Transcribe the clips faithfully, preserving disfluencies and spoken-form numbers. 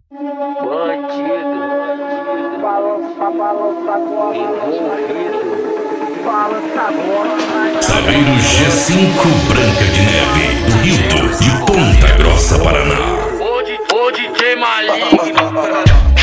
Bandido, envolvido. Saveiro G cinco Branca de Neve, do Rio de Ponta Grossa, Paraná. Ô D J maligno.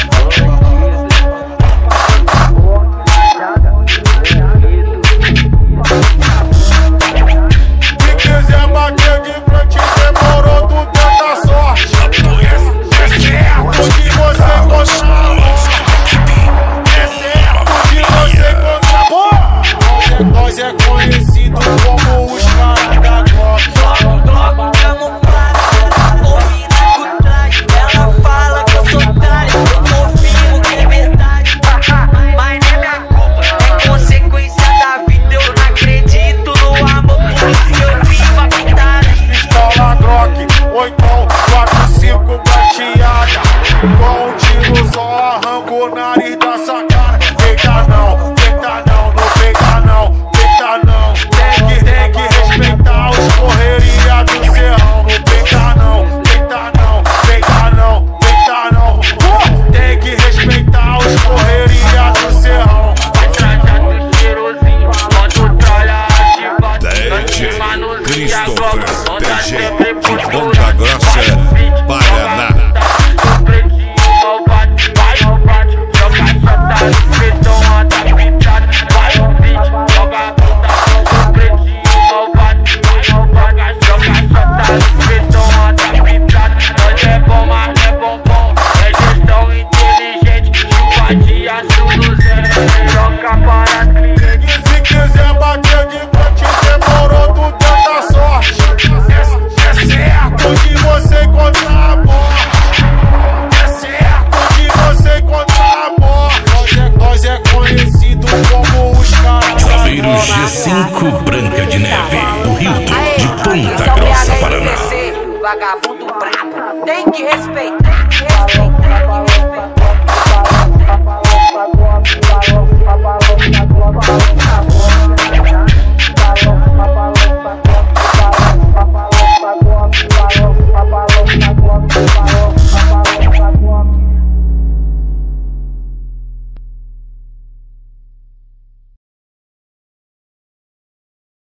Nós é conhecido como os caras da Glock. Glock camuflada, ouvindo por trás. Ela fala que eu sou cara, eu confirmo que é verdade. Mas não é minha culpa, é consequência da vida. Eu não acredito no amor, por isso eu vim pra pintar. Pistola Glock, ou então quatro cinco prateada. Com um tiro só arranca o nariz da sacada. Deita não, deita não, não pega não. Não, tem que, tem que respeitar os correria do serrão. Não peita não, peita não, peita não, peita não. Uh! Tem que respeitar os correria do serrão. Trajado cheirosinho, quando tralha ativado. D J Christopher, D J de Ponta Grossa, Paraná. O pretinho malvado, vai malvado. Joga chata no pretão, anda pintado. Vai o beat, joga a bunda. O pretinho malvado, vai malvado. Joga chata no pretão, anda pintado. Nós é bom, mas não é bom bom. É gestão inteligente, chuva de açude zero. Troca para as clientes. Se quiser bater de frente, demorou, tu tenta a sorte. É, é certo de você encontrar a morte. É certo de você encontrar a morte. Nós é, nós é conhecido como os caras. Saveiro G cinco Branca de Neve, do Rio de Ponta Grossa, Paraná. Vagabundo brabo, tem que respeitar.